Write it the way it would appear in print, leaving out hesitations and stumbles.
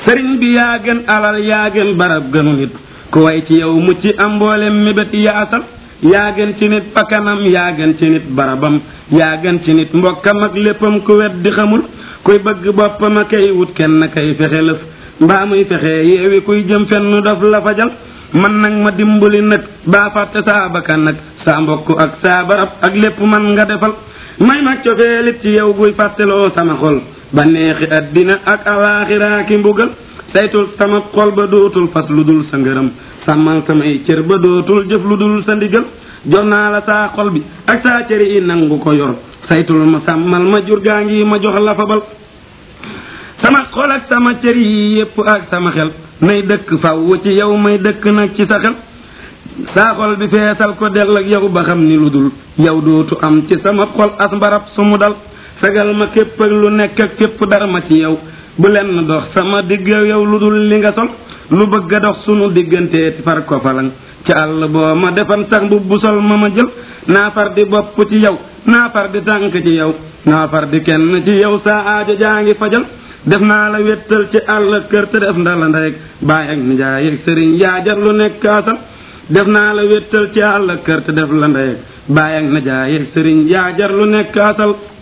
sëriñ bi yaa gën alal yaa gën barab gënu nit ku way ci yow mucc am mboolem mébét yaasal yaa gën ci nit bakkanam yaa gën ci nit barabam yaa gën ci nit mbokkam ak léppam ku wet di xamul kuy bëgg boppam a kay wut kenn kay fexe lëf mbaa muy fexe yeewi kuy jëm fenn daf la fajal man nag ma dimbali nag baa fàtte saa bakkan nag saa mbokk ak saa barab ak lépp man nga defal may mag cofeelit ci yow guy fàtteloo sama xol ba neexi addina ak alaaxiraa ki mbugal saytul sama xol ba dootul fas lu dul sa ngërëm sàmmal samay cër ba dootul jëf lu dul sa ndigal jox naa la saa xol bi ak saa cër yi nangu ko yor saytul ma sàmmal ma jur gaa ngi ma jox la fabal sama xol ak sama cër yi yépp ak sama xel nay dëkk faw ci yow may dëkk nag ci sa xel saa xol bi feesal ko dell ak yow ba xam ni lu dul yow dootu am ci sama xol as mbarab su mu dal fegal ma képp ak lu nekk ak képp dara ma ci yow bu lenn dox sama digg yow lu dul li nga sol lu bëgg a dox sunu diggante far ko falang ci àll boo ma defan sax bu sol ma jël naa far di bopp ci yow naa far di tànk ci yow naa far di kenn ci yow saa aajo jaa ngi fajal def naa la wéttal ci àll kër te def ndala ndey baay ak nijaay ak sëriñ yaa jar lu nekk asal def naa la wéttal ci àll kër te def la ndey baay ak nijaay ak sëriñ yaa jar lu nekk asal